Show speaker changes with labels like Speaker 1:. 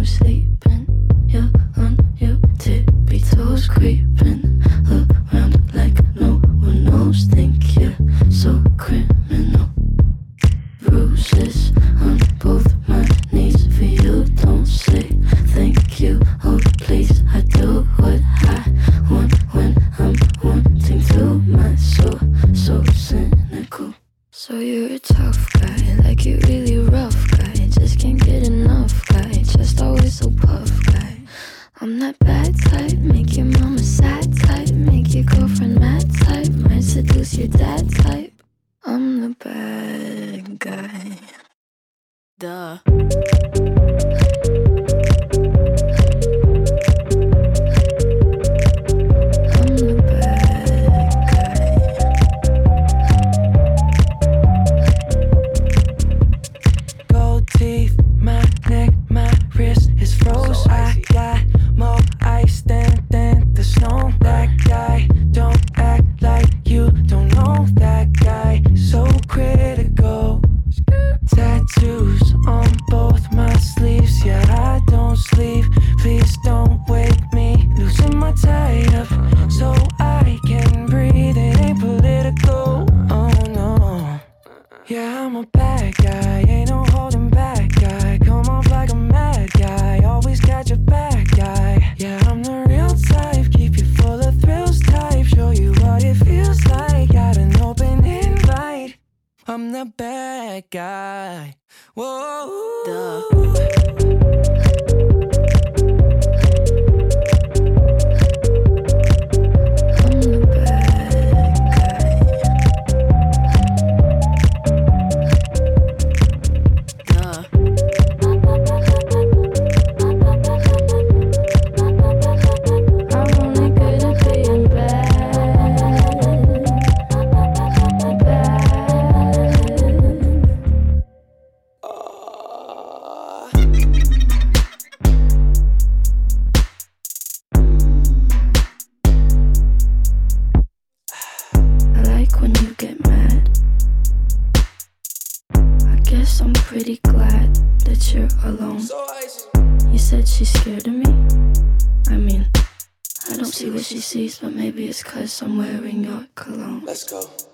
Speaker 1: sleeping. You're on your tippy toes, creeping around like no one knows. Think you're so criminal. Bruises on both my knees for you. Don't say thank you, oh please. I do what I want when I'm wanting to. My soul so cynical. So you're a tough guy, like you really rough guy. Just can't get enough guy, just always so puff guy. I'm that bad type, make your mama sad type, make your girlfriend mad type, might seduce your dad type. I'm the bad guy. Duh.
Speaker 2: I'm the bad guy. Whoa. Duh. I'm pretty glad that you're alone. You said she's scared of me. I mean, I don't see what she sees, but maybe it's 'cause I'm wearing your cologne.
Speaker 3: Let's go.